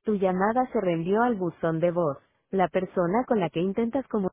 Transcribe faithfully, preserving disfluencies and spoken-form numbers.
Tu llamada se reenvió al buzón de voz. La persona con la que intentas comunicar